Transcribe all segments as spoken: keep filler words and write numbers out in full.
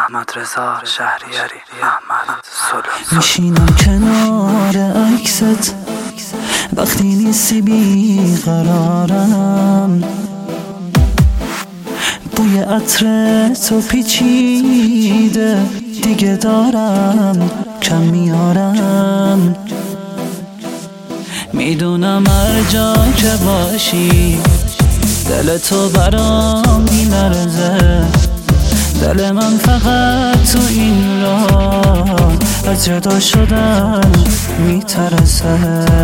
احمد رضا شهریاری، احمد سلو. میشینم کنار عکست وقتی نیستی بی قرارم، بوی عطر تو پیچیده دیگه دارم کم میارم. میدونم هر جا که باشی دل تو برام میلرزه، دل من فقط تو این راه از جدا شدن میترسه.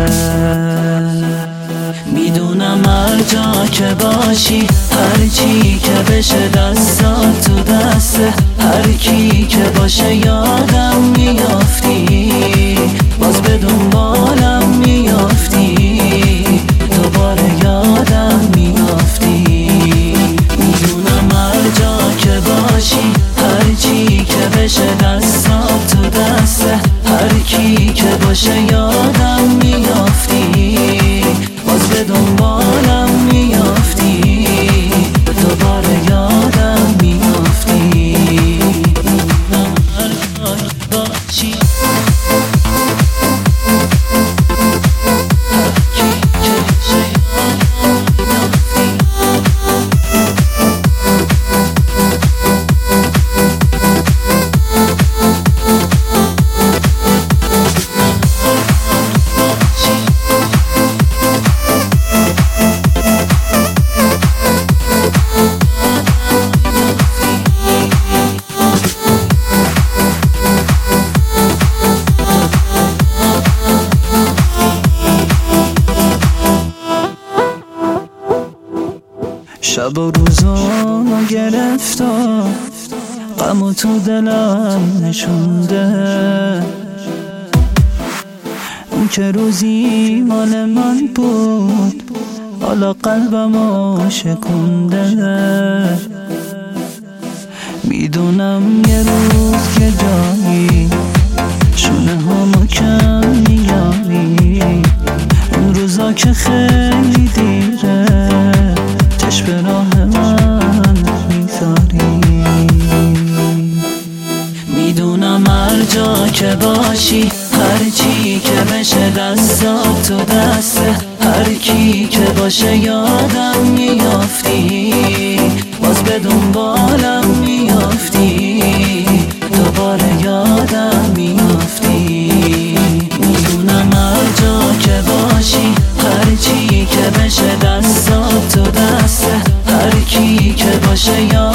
میدونم هر جا که باشی هر چی که بشه دستات تو دسته، هر کی که باشه یادم میافتی، باز به دنبالم میافتی، دوباره یادم میافتی. میدونم هر جا که باشی هر چی که بشه دستات تو دسته، هر کی که باشه یادم میافتی، باز به دنبالم میافتی، دوباره یادم میافتی. میدونم هر جا که باشی شب و روزو گرفتا غم تو دلم نشونده، اون که روزی مال من بود حالا قلبمو شکونده. میدونم یه روز که جایی شونه همو کم میاری، اون روزا که خیلی دیره چشم به راه من میذاری. میدونم هر جا که باشی هر چی که بشه دستات تو دسته، هر کی که باشه یادم میافتی، باز به دنبالم میافتی، دوباره یادم میافتی. میدونم هر جا که باشی هر چی که بشه دستات تو دسته، هر کی که باشه یادم